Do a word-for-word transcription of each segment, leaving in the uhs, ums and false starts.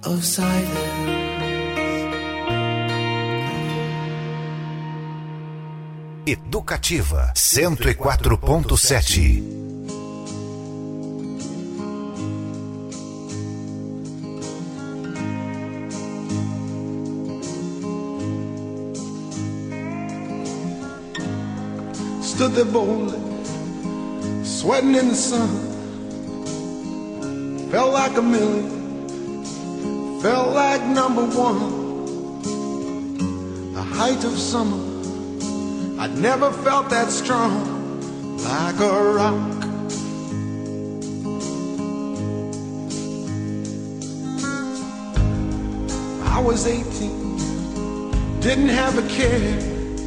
of silence. Educativa cento e quatro ponto sete. Stood there boldly, sweating in the sun. Felt like a million, felt like number one. The height of summer, I'd never felt that strong, like a rock. I was eighteen, didn't have a care,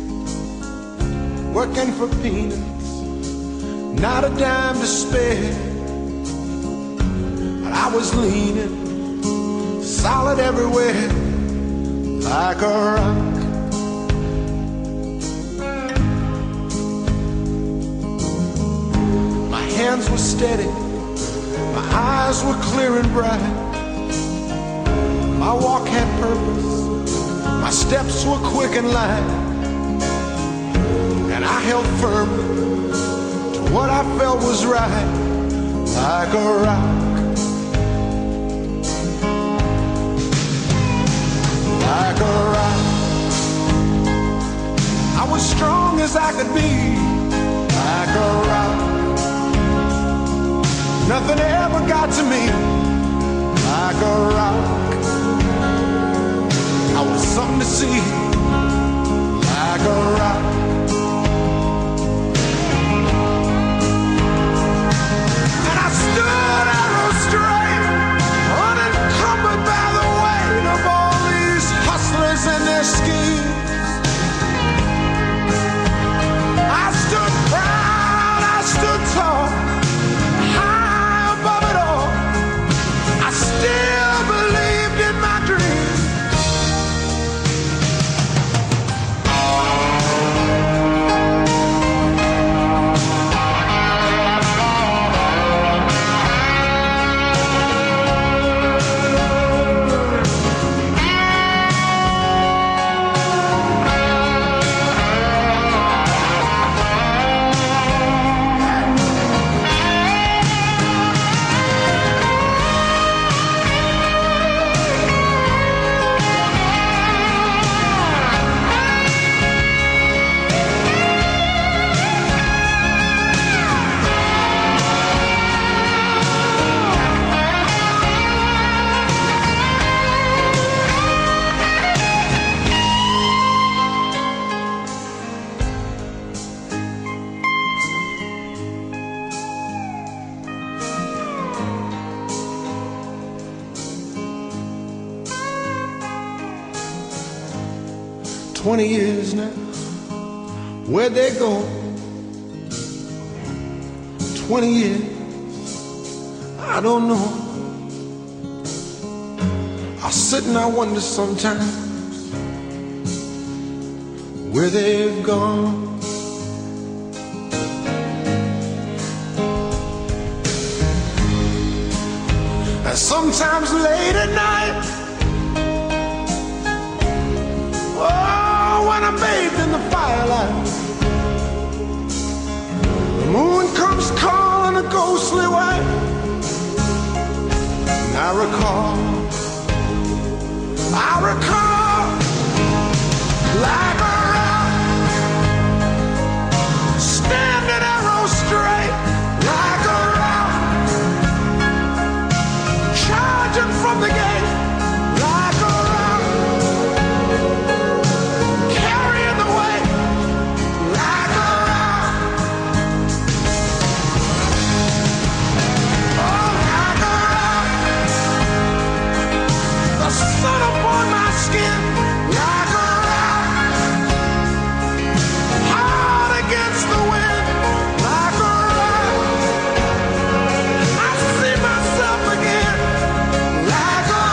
working for peanuts, not a dime to spare. But I was leaning, solid everywhere, like a rock. My hands were steady, my eyes were clear and bright. My walk had purpose, my steps were quick and light. And I held firm to what I felt was right, like a rock. Like a rock. I was strong as I could be, like a rock. Nothing ever got to me, like a rock. I was something to see, like a rock. And their schemes, I stood proud, I stood tall, high above it all. I still believed in my dreams. Twenty years now, where'd they go? Twenty years, I don't know. I sit and I wonder sometimes where they've gone. And sometimes late at night, when I'm bathed in the firelight, the moon comes calling a ghostly white, and I recall, I recall, like a rock, standing arrow straight, like a rock, charging from the gate, like a rock. Sun upon my skin, like a rock, hard against the wind, like a rock. I see myself again, like a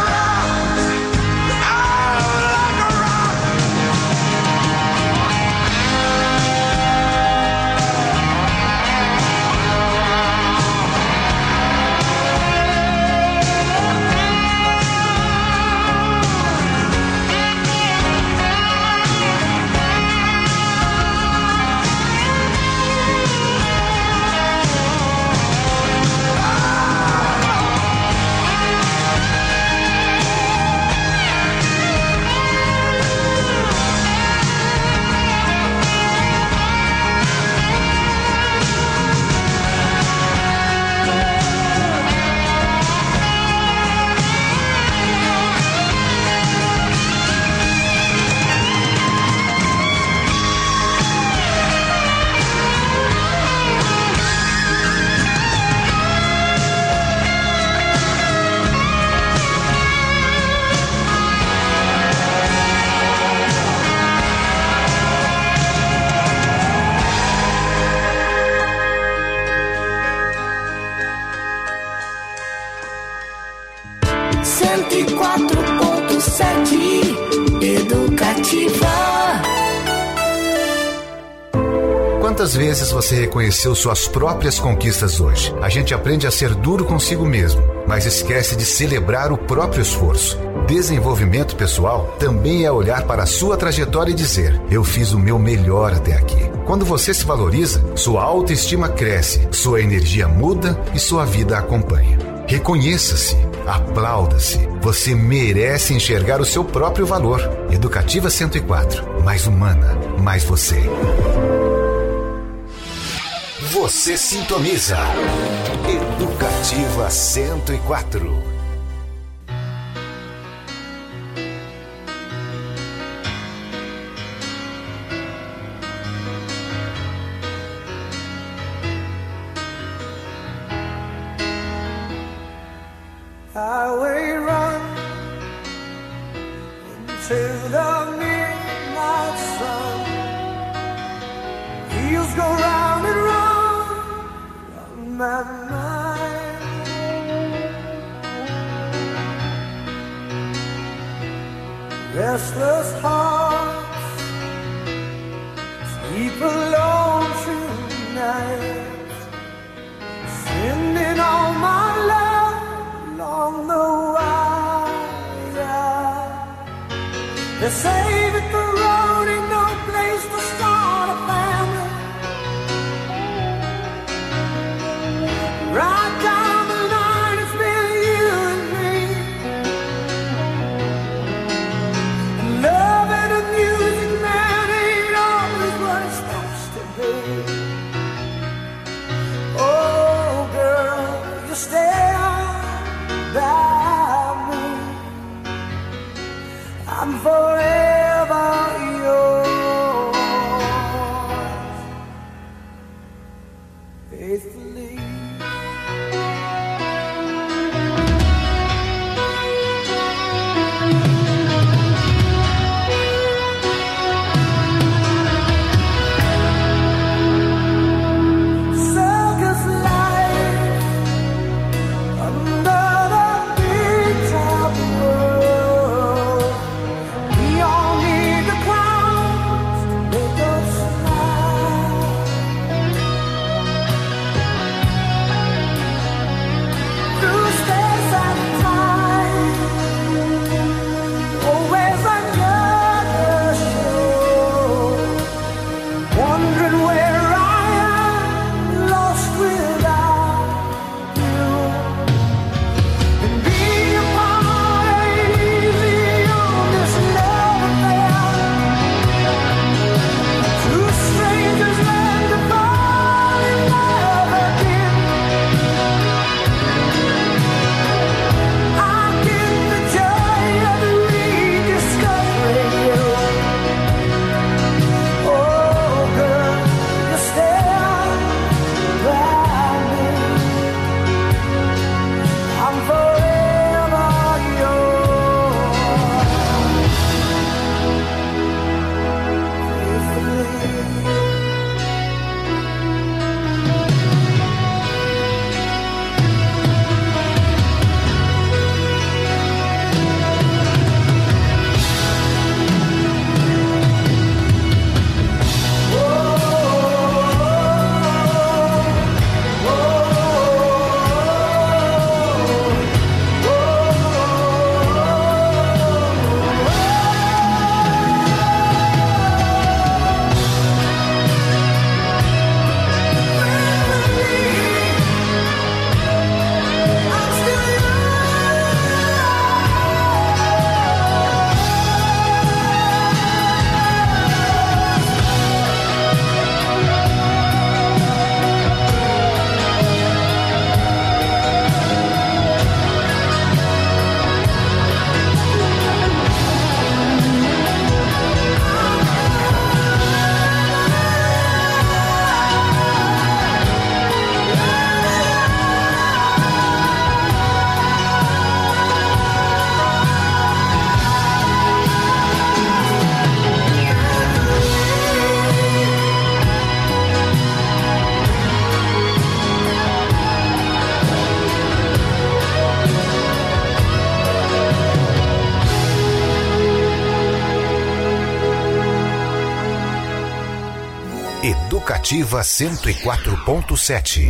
cento e quatro ponto sete Educativa. Quantas vezes você reconheceu suas próprias conquistas hoje? A gente aprende a ser duro consigo mesmo, mas esquece de celebrar o próprio esforço. Desenvolvimento pessoal também é olhar para a sua trajetória e dizer: eu fiz o meu melhor até aqui. Quando você se valoriza, sua autoestima cresce, sua energia muda e sua vida acompanha. Reconheça-se, aplauda-se. Você merece enxergar o seu próprio valor. Educativa cento e quatro. Mais humana, mais você. Você sintoniza Educativa cento e quatro. Highway run into the midnight sun. Wheels go round and round, round my mind. Restless hearts sleep alone tonight, sending all my love along the wire. They say that the road ain't no place to start a family. Right down the line, it's been you and me. And love and the music, man, ain't always what it's supposed to be. Oh, girl, you stay by me. I'm forever yours, faithfully. Circus life under the big top world. We Educativa cento e quatro ponto sete.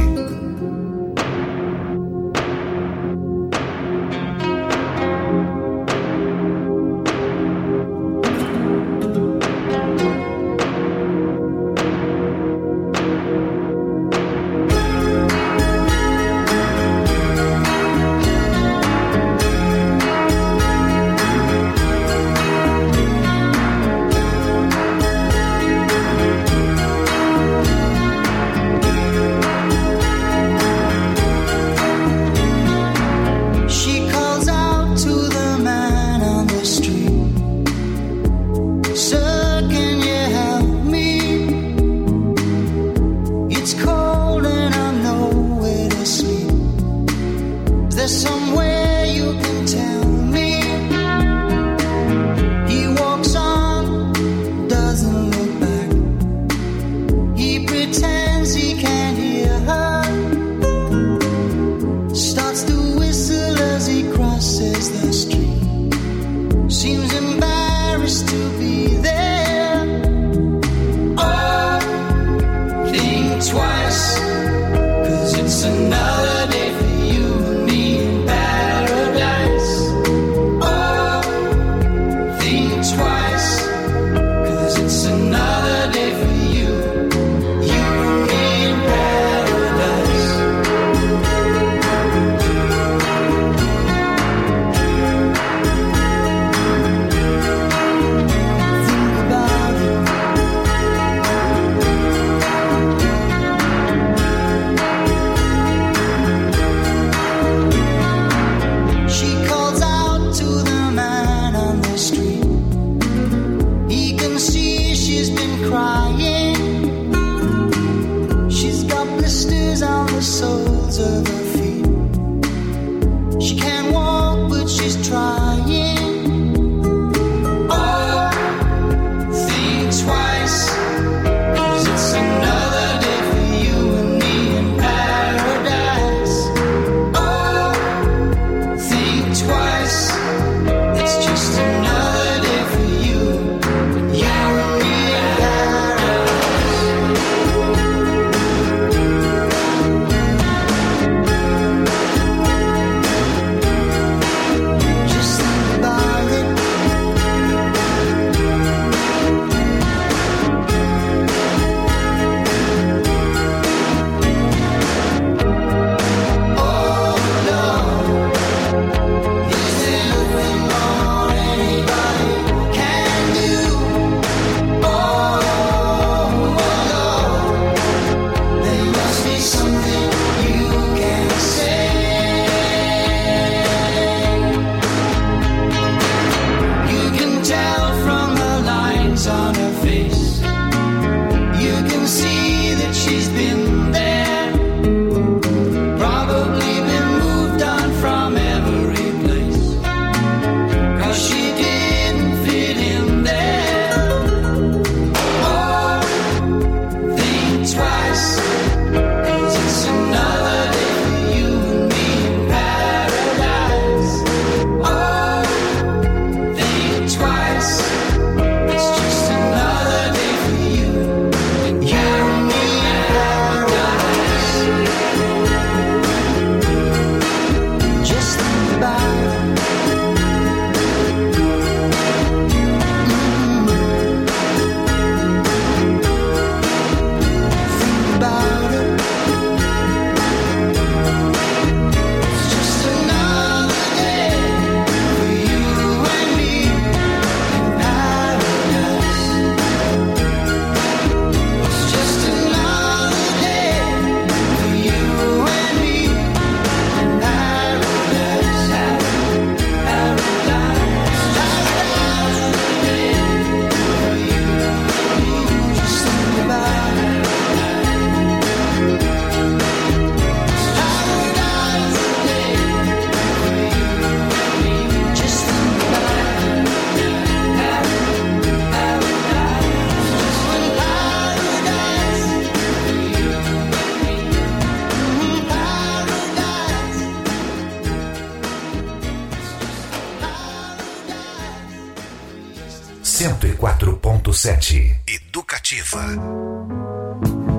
cento e quatro ponto sete. Educativa.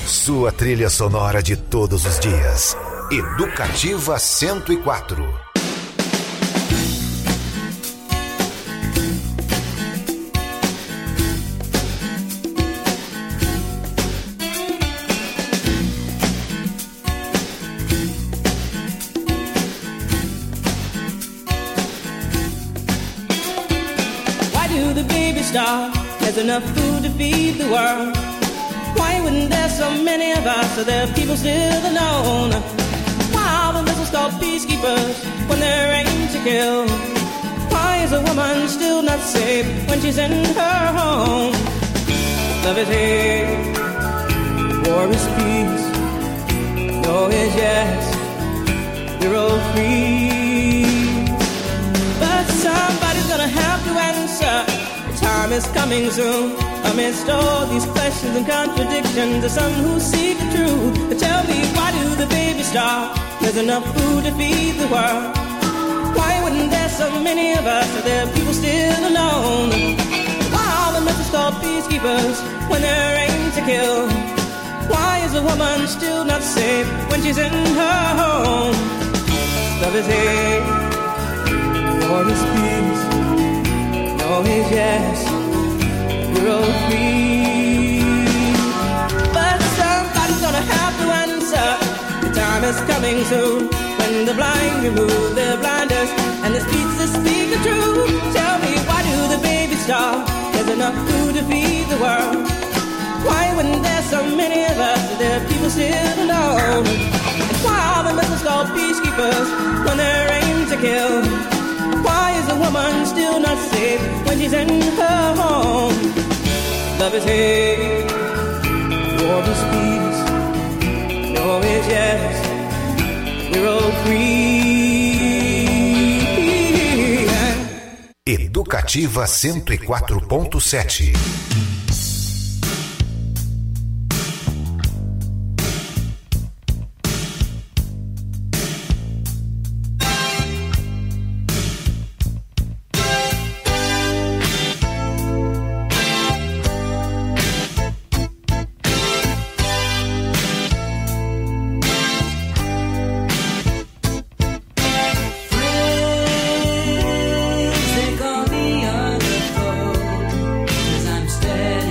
Sua trilha sonora de todos os dias. Educativa cento e quatro. Why do the baby start? There's enough food to feed the world. Why wouldn't there so many of us? Are there people still alone? Why are the missiles called peacekeepers when they're aimed to kill? Why is a woman still not safe when she's in her home? Love is hate, war is peace. No is yes, we're all free. But somebody's gonna have to answer. Time is coming soon. Amidst all these questions and contradictions, there's some who seek the truth. But tell me, why do the babies starve? There's enough food to feed the world. Why wouldn't there so many of us? Are there people still alone? Why are the missiles called peacekeepers when they're aimed to kill? Why is a woman still not safe when she's in her home? Love is hate, war is peace. No is yes, we're all free. But somebody's gonna have to answer. The time is coming soon when the blind remove their blinders and the speech to speak the truth. Tell me, why do the babies starve? There's enough food to feed the world. Why wouldn't there so many of us? Are there people still alone? And why are the missiles called peacekeepers when they're aimed to kill? Why is a woman still not safe when she's in her home? Love is hate, war is peace. No is yes, we're all free. Educativa cento e quatro ponto sete. They call me on the phone, 'cause I'm standing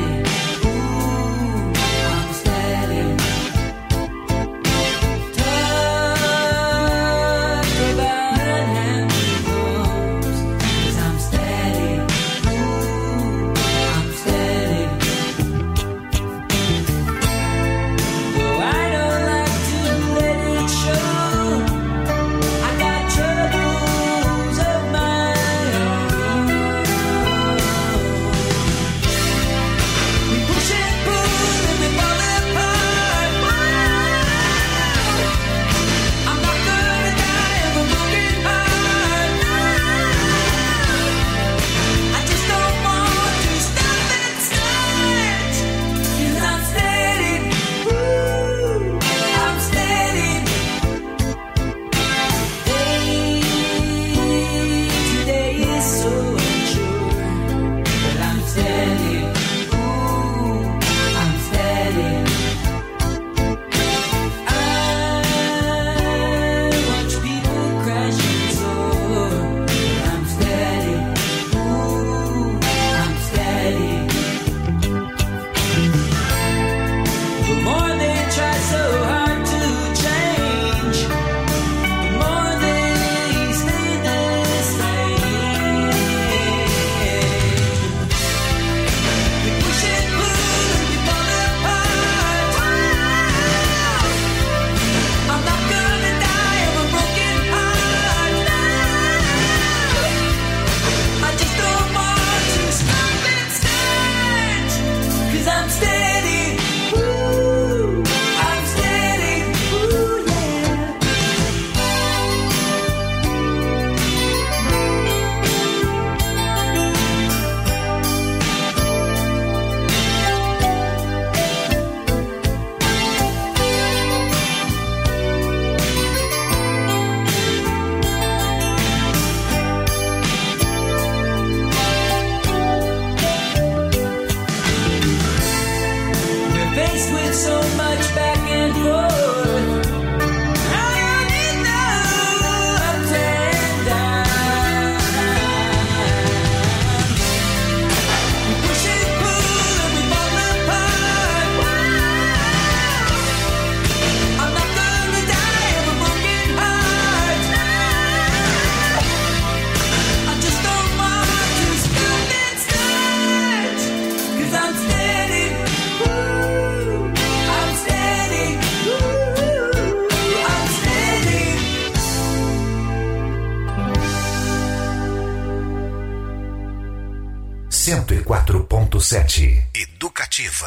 cento e quatro ponto sete Educativa.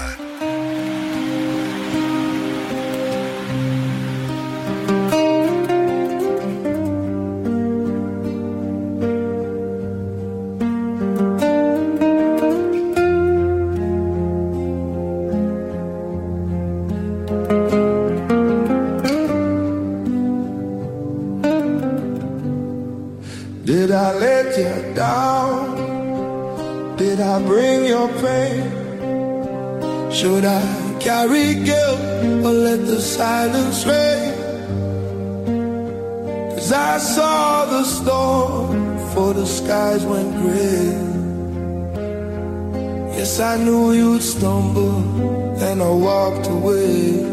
Did I let you down? Did I bring your pain? Should I carry guilt or let the silence reign? 'Cause I saw the storm before the skies went gray. Yes, I knew you'd stumble and I walked away.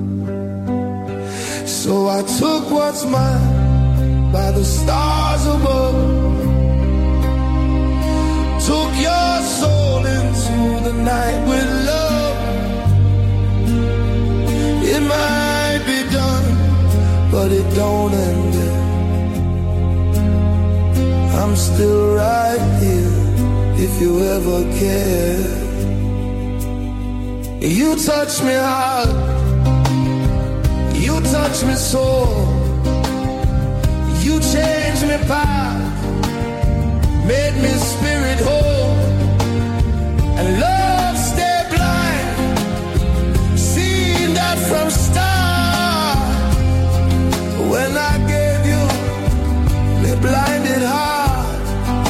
So I took what's mine by the stars above, took your soul into the night with love. It might be done, but it don't end there. I'm still right here if you ever care. You touch me hard, you touch me soul, you change me path, made me spirit whole, and love stay blind, seen that from start. When I gave you the blinded heart,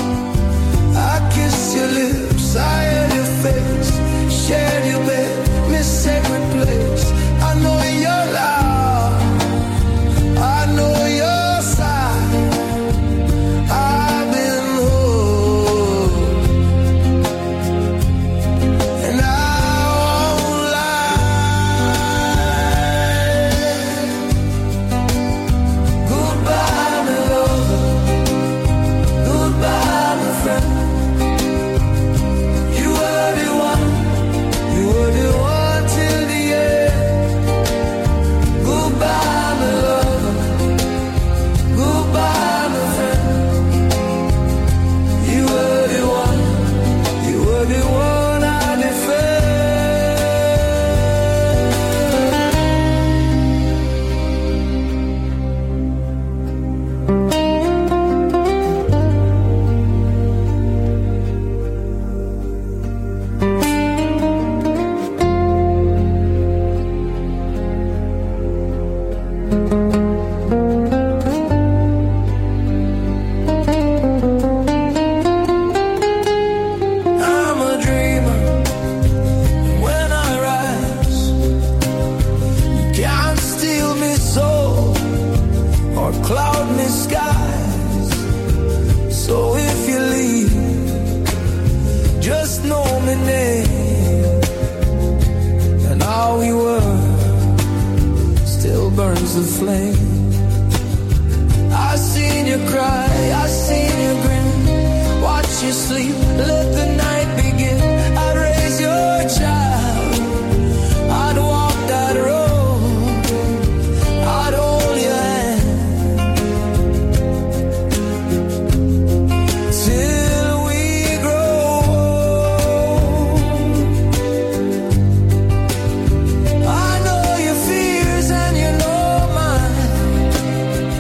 I kissed your lips, I held your face, shared your bed, my sacred place. I know your love, I know your side. I've been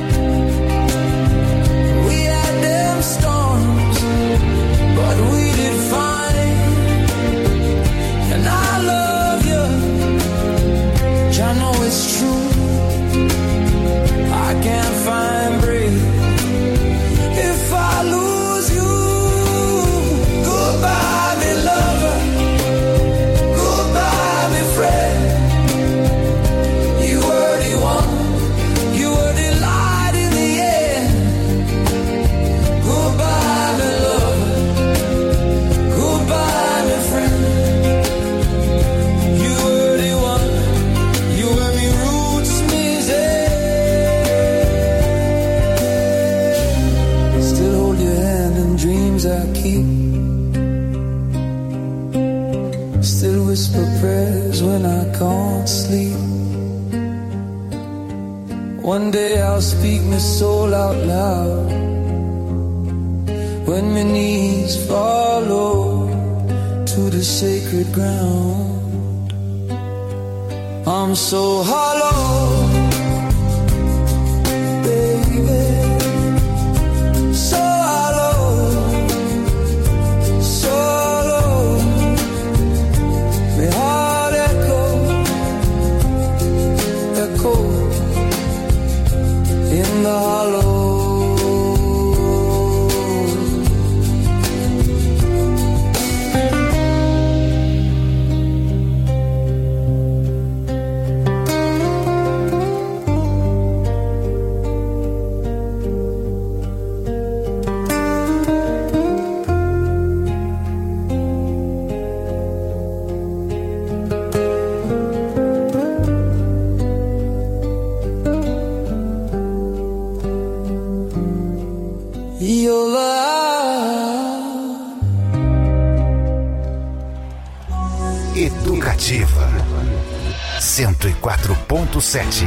but we did One day I'll speak my soul out loud. When my knees follow to the sacred ground, I'm so hollow, baby, so hollow, so hollow. My heart echo, echo in the hollow. Educativa cento e quatro ponto sete.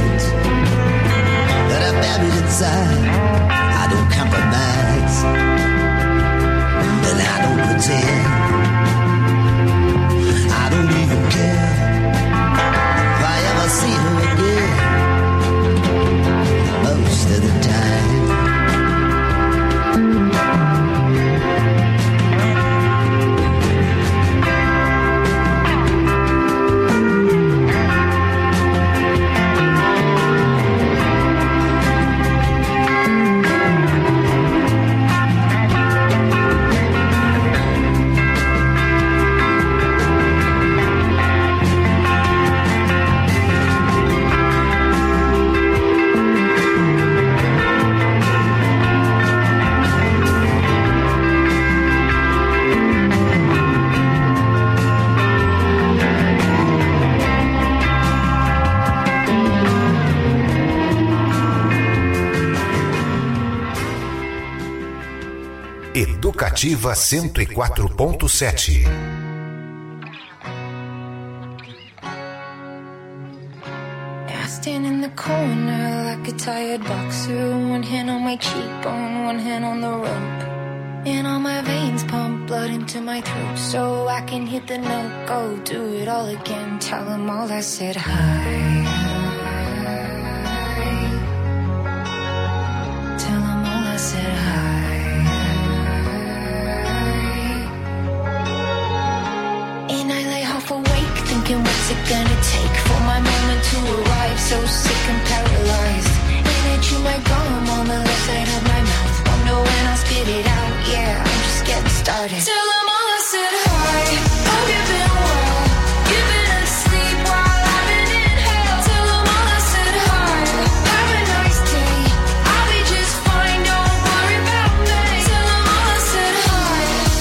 I don't compromise. happens here. I don't even care if I ever see her again. Most of the time. Educativa cento e quatro ponto sete. I stand in the corner like a tired boxer, one hand on my cheekbone, one hand on the rope, and all my veins pump blood into my throat so I can hit the note, go do it all again. Tell them all I said hi. Tell them all I said hi. What's it gonna take for my moment to arrive? So sick and paralyzed, and I chew my gum on the left side of my mouth. Wonder when I'll spit it out. Yeah, I'm just getting started. Tell them all I said hi. Hope you've been well. You've been asleep while I've been in hell. Tell them all I said hi. Have a nice day. I'll be just fine. Don't worry about me. Tell them all I said hi.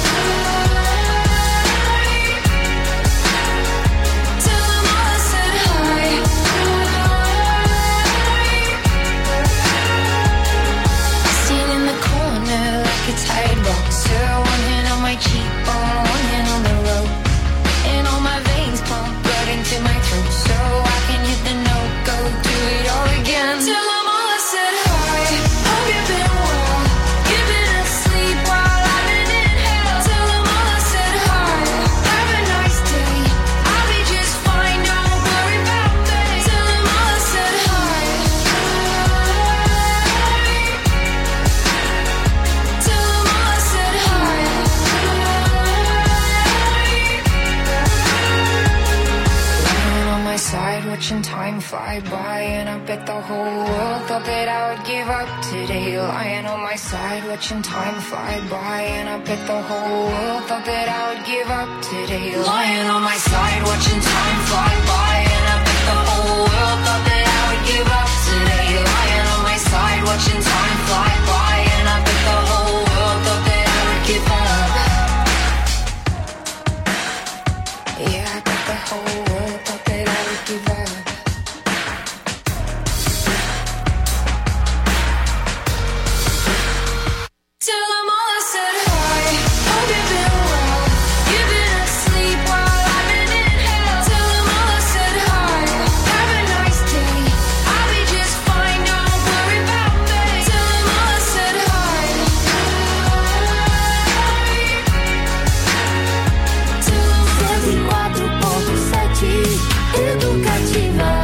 Tired boxer, one hand on my cheekbone, one hand on the rope, and all my veins pump blood into my throat so I can hit the note, go do it all again. Tell them all I said hi. Hope you've been well. You've been asleep while I've been in hell. Tell them all I said hi. Have a nice day. I'll be just fine. Don't worry about me. Tell them all I said hi. Side watching time fly by, and I bet the whole world thought that I would give up today. Lying on my side watching time fly by, and I bet the whole world thought that I would give up today. Lying on my side watching time fly by, and I bet the whole world thought that I would give up today. Lying on my side watching time fly by, and I bet the whole world thought that I would give up. Yeah, I bet the whole world thought that I would give up. Tell them all I said hi. Hope you've been well. You've been asleep while I've been in hell. Tell them all I said hi. Have a nice day. I'll be just fine. Don't worry about me. Tell them all I said hi. cento e quatro ponto sete Educativa.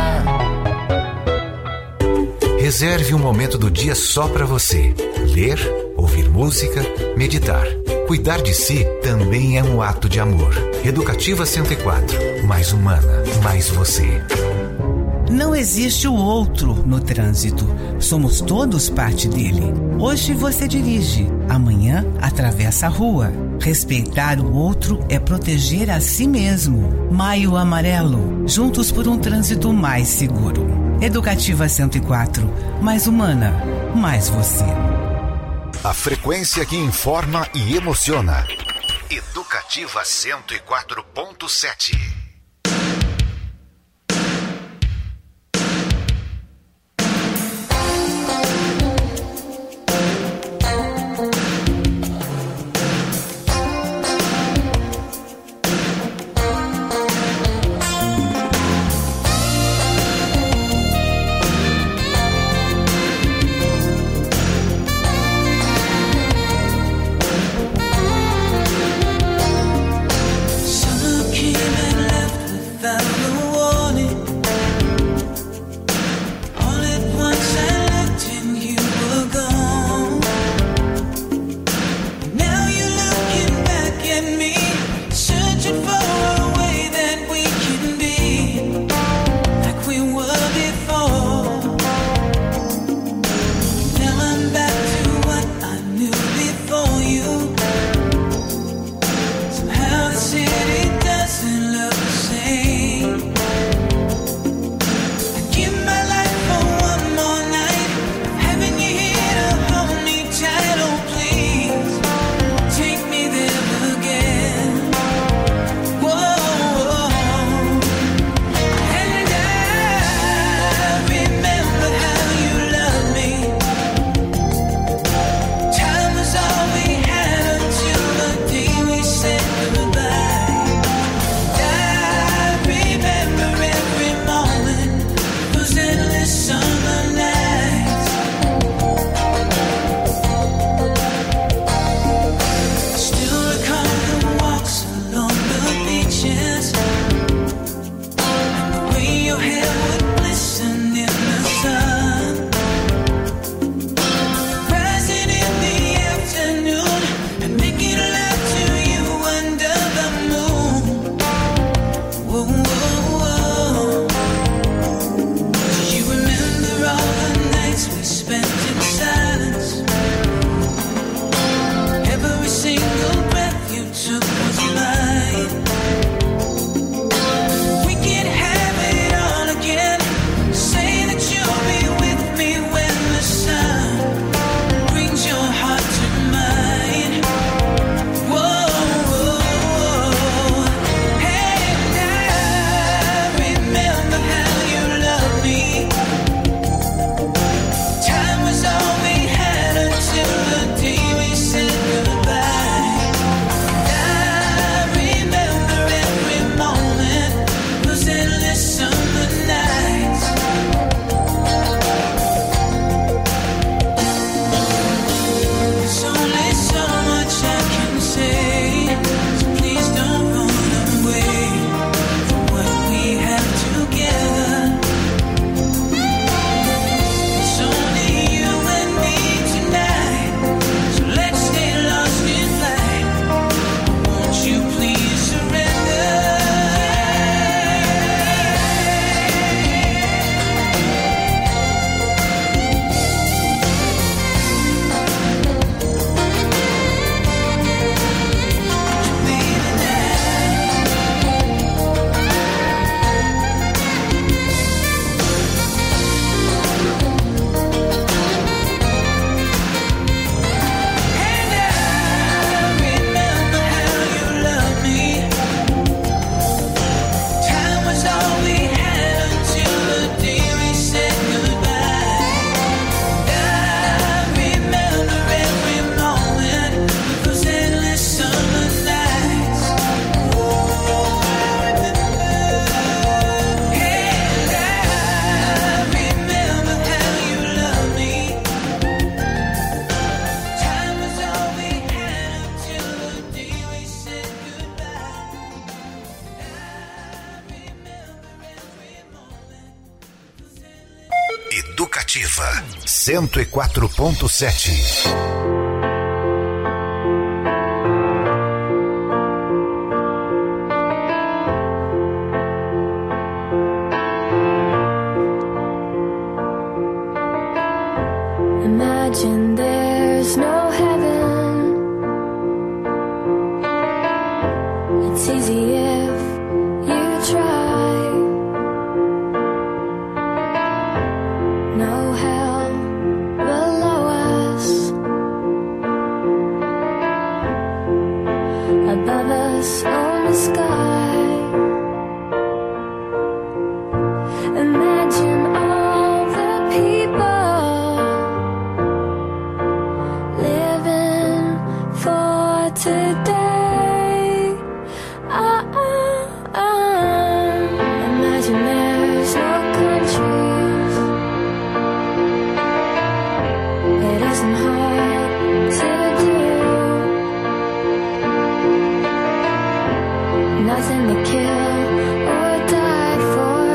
Reserve um momento do dia só para você. Ler, ouvir música, meditar. Cuidar de si também é um ato de amor. Educativa cento e quatro. Mais humana, mais você. Não existe o outro no trânsito. Somos todos parte dele. Hoje você dirige, amanhã atravessa a rua. Respeitar o outro é proteger a si mesmo. Maio Amarelo. Juntos por um trânsito mais seguro. Educativa cento e quatro. Mais humana, mais você. A frequência que informa e emociona. Educativa cento e quatro ponto sete. Educativa cento e quatro ponto sete. Imagine there's no heaven. It's easy if you try. No hell below us. Above us only sky. Imagine all the people living for today. Ah, ah, ah. Imagine there's no countries. It isn't hard to do. Nothing to kill or die for.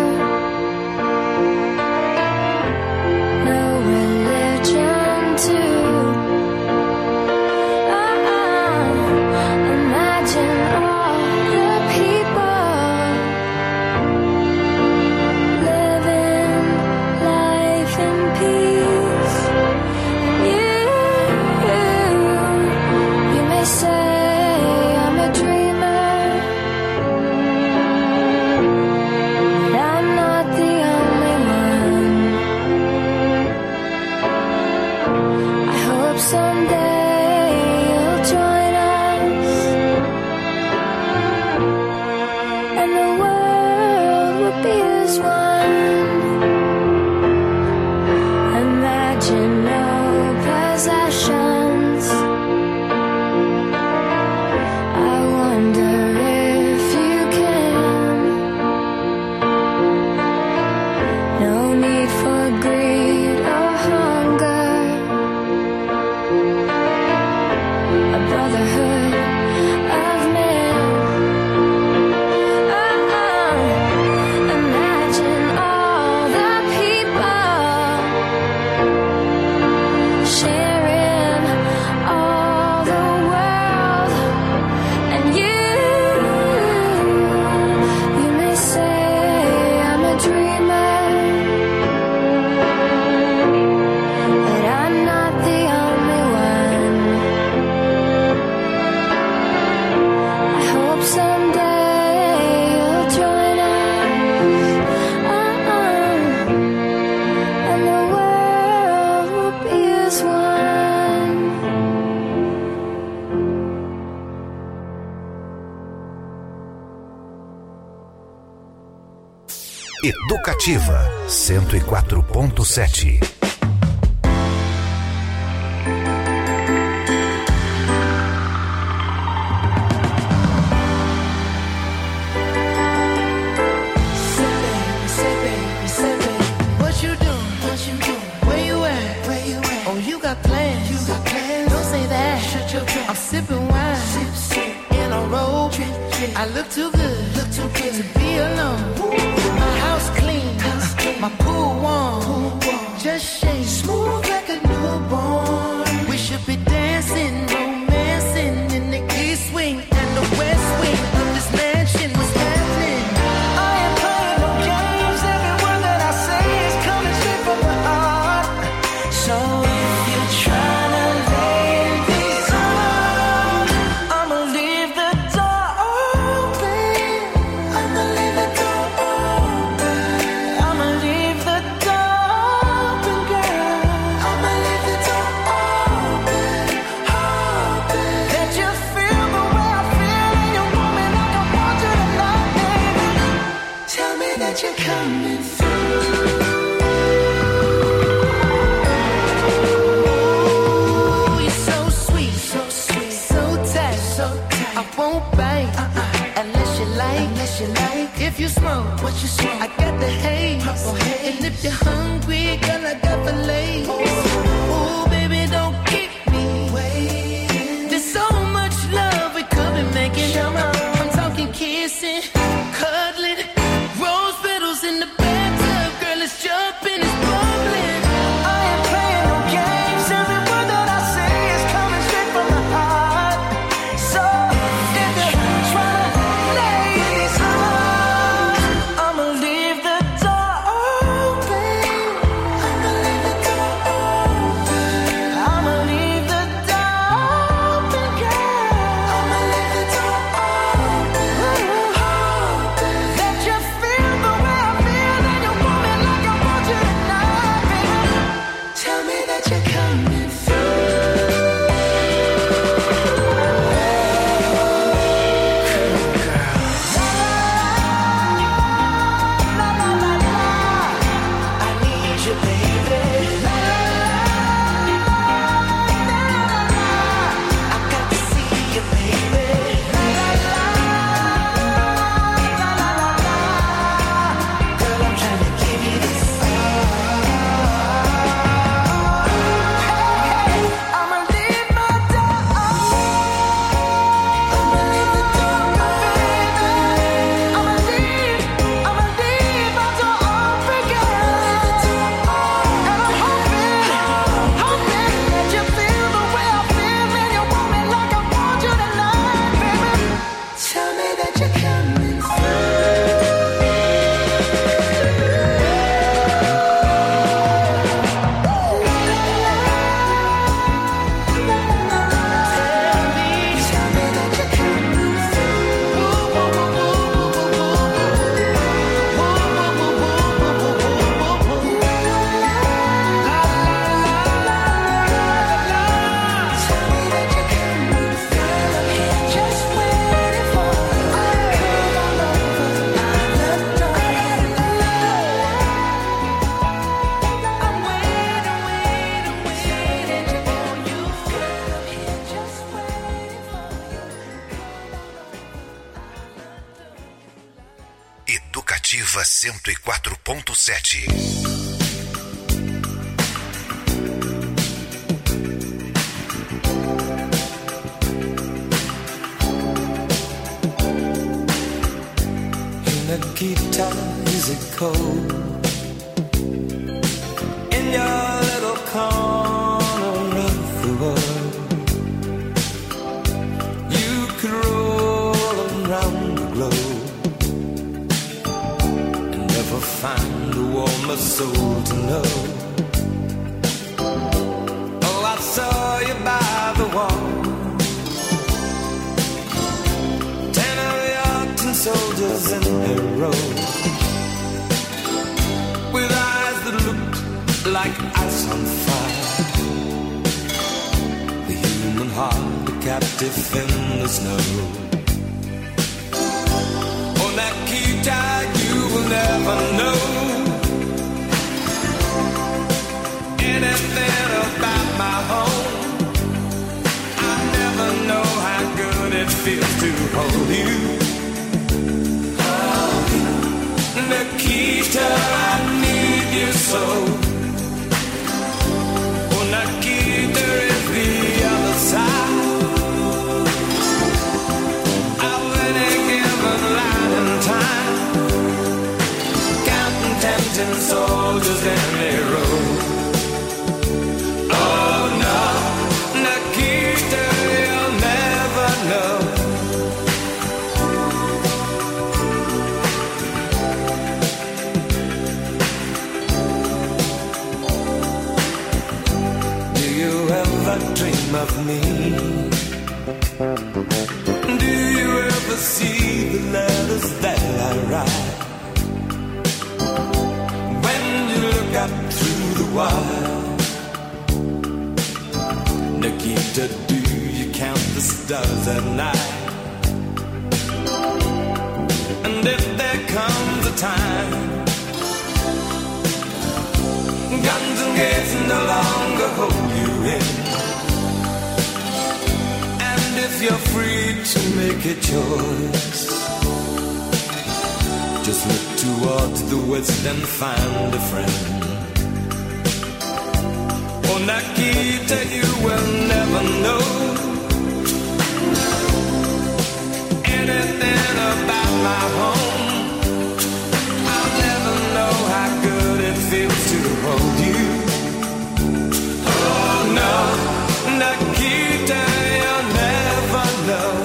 No religion too. Imagine all the people living life in peace. You, you may say I'm a dreamer, but I'm not the only one. I hope someday you'll join us, and the world will be as one. Imagine no possessions. I wonder if you can. No need for greed or hunger. A brother Educativa cento e quatro ponto sete. I'm sipping wine sip, sip, in a robe. I look too good, look too good to be alone. My house clean, house clean. My pool warm, pool warm. Just shake smooth like a newborn. We should be dancing, romancing in the east wing and the west wing of this mansion. What's happening? I ain't playing no games. Every word that I say is coming straight from the heart. So if you're trying to if you smoke, what you smoke? I got the haze. haze. And if you're hungry, girl, I got the lace. Ooh, baby, don't keep me waiting. There's so much love we could be making. I'm talking kissing, cuddling, rose petals in the bathtub. Girl, it's jumping, it's bubbling. I ain't playing no games. Every word that I say is coming straight from the heart. So if you're trying to lay these arms, I'ma leave the door open. I'ma leave the door open. I'ma leave the door open, girl. I'ma leave the door open. Let you feel the way I feel, and you want me like I want you tonight, baby. Tell me that you're coming through. I need you, baby. I got to see you, baby. Girl, I'm trying to give you this. I'ma leave my door open. I'ma leave the door open. I'ma leave, I'ma leave my door open, girl. And I'm hoping, hoping that you feel the way I feel, and you want me like I want you tonight, baby. Tell me that you're coming Educativa cento e quatro ponto sete. Nikita, is it cold in your little corner of the world? You could roll around the globe and never find a warmer soul to know. Oh, I saw you by the wall, ten of your tin soldiers in a row, with eyes that looked like ice on fire. The human heart, a captive in the snow. Oh, Nikita, you will never know feels to hold you. Nikita, I need you so. Oh, Nikita is the other side of any given line in time, counting tempting soldiers in a row. Oh no, Nikita, you'll never know. Dream of me. Do you ever see the letters that I write? When you look up through the wire, Nikita, do you count the stars at night? And if there comes a time guns and gates no longer hold you in, if you're free to make a choice, just look towards the west and find a friend. Oh, Nikita, you will never know anything about my home. I'll never know how good it feels to hold you. Oh no, Nikita, you'll never know.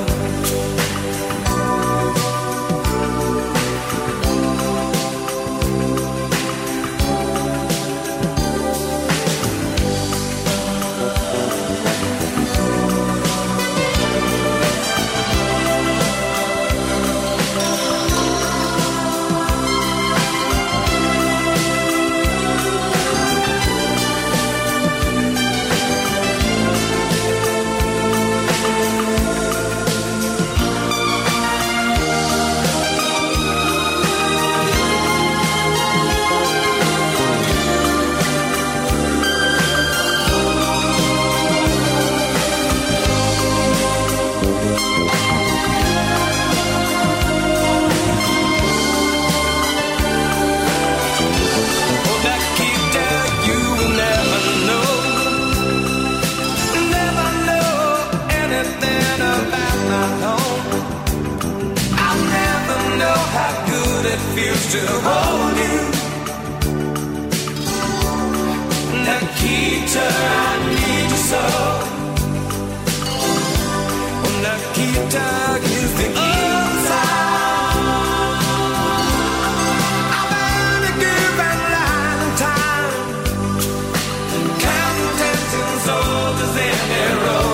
Feels to hold you, Nikita, I need you so. Nikita is the inside of any given line of time, counting tempting soldiers in a row.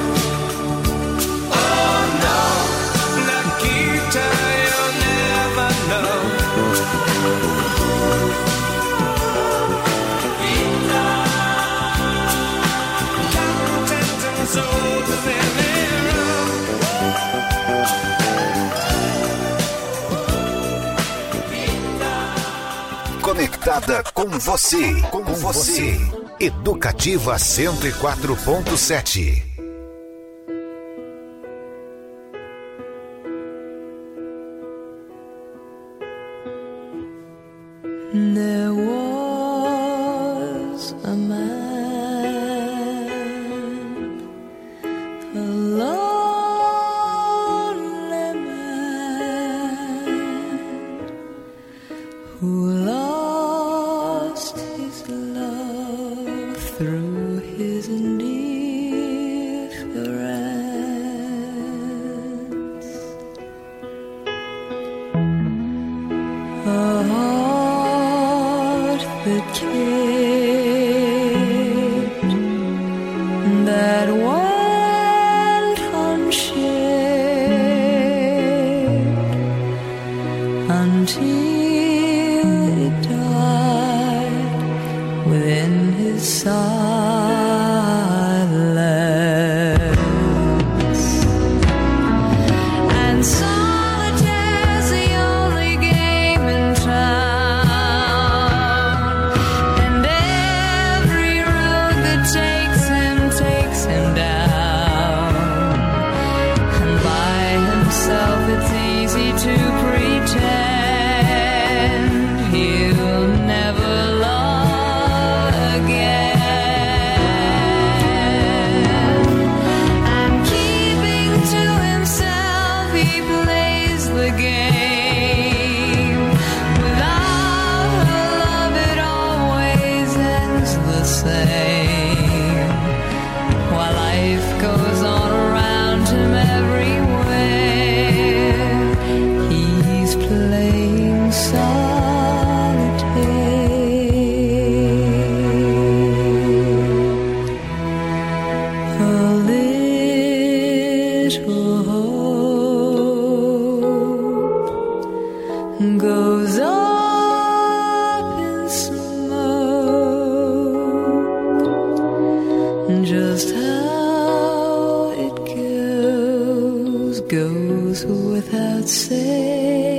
Oh no, Nikita, you'll never know. Conectada com você, com você. Educativa cento e quatro ponto sete. There was a man, a lonely man, who lost his love through his indifference. A heart that cared, that went unshared until it died within his silence. Goes up in smoke. Just how it goes, goes without saying.